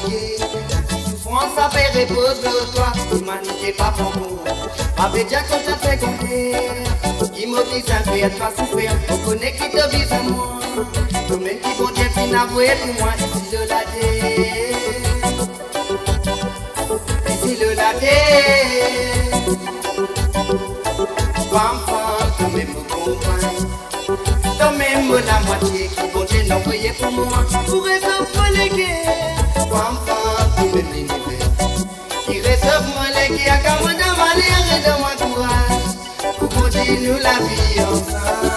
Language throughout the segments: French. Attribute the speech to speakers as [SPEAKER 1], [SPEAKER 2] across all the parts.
[SPEAKER 1] fatigué. France a fait repose de toi, l'humanité pas pour nous. Avec déjà quand t'as fait compter, qui m'oblige à faire, pas souffrir. On connaît qui te vise à moi. Toi-même qui vont dire qu'il n'a voué pour moi, ici de la terre. Ici de la terre. Femme, femme, toi-même me compagne. Toi-même la moitié qui vont dire non, voyez pour moi. Pour résoudre les guerres. Femme, femme, toi-même l'univers. Qui réserve moi les qui a qu'à moi de malheur et de moi courage. Pour continuer la vie ensemble.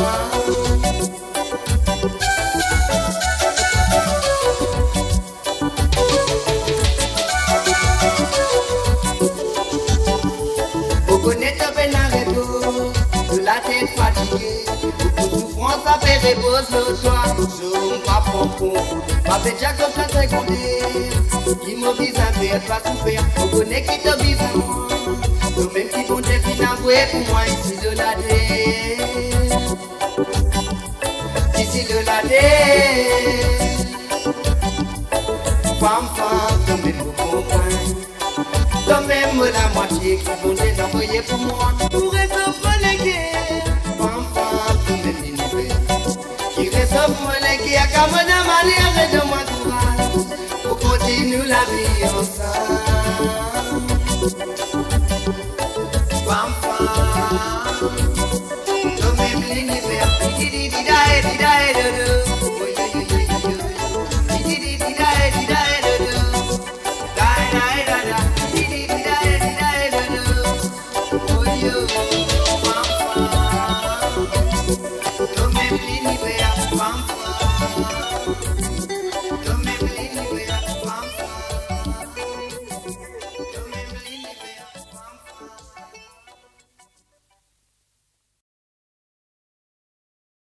[SPEAKER 1] Vous connaissez bien un retour de la tête fatiguée. Souffrance a fait repose le toit. Je ne pas prendre. Ma bête déjà comme ça très condé. Qui m'oblige à faire, pas souffrir. On connaît qui te vise à moi. Toi-même qui compte et qui n'a voué pour moi ici de la terre. Ici de la terre. Femme, femme, toi-même me compagne. Toi-même la moitié qui compte et d'envoyer pour moi. Pour résoudre les guerres. Femme, femme, toi-même l'univers. Qui résoudre moi les guerres. À qu'à moi de malheur et de moi courage. Pour continuer la vie ensemble. Femme, femme.